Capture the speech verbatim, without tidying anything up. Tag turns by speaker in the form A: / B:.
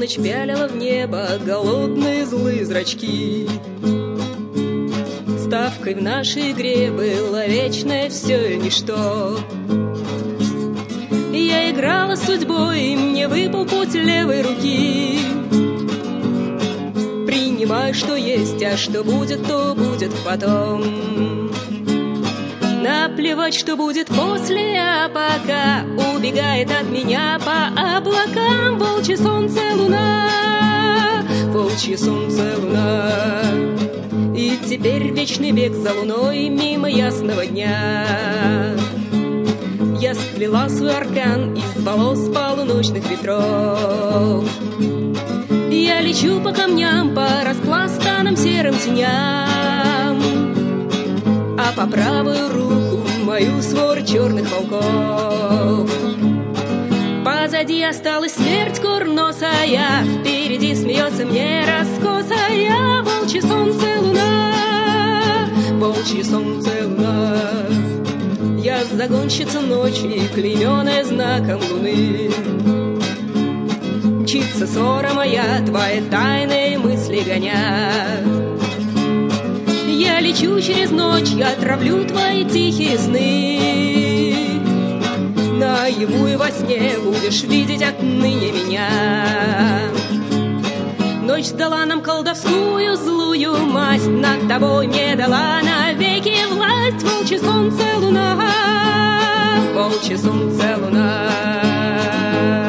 A: ночь пялила в небо голодные злые зрачки. Ставкой в нашей игре было вечное все и ничто. Я играла с судьбой, и мне выпал путь левой руки. Принимай, что есть, а что будет, то будет потом. Наплевать, что будет после, а пока убегает от меня по облакам волчье солнце, луна, волчье солнце, луна. И теперь вечный бег за луной мимо ясного дня. Я сплела свой аркан из волос полуночных ветров. Я лечу по камням, по распластанным серым теням, а по правую руку мою свору черных волков. Позади осталась смерть курносая, впереди смеется мне раскосая. Волчье солнце, луна, волчье солнце, луна. Я загонщица ночи, клейменная знаком луны. Мчится ссора моя, твои тайные мысли гоня. Я лечу через ночь, я травлю твои тихие сны. Наяву и во сне будешь видеть отныне меня. Ночь дала нам колдовскую злую масть, над тобой мне дала навеки власть. Волчье солнце, луна, волчье солнце, луна.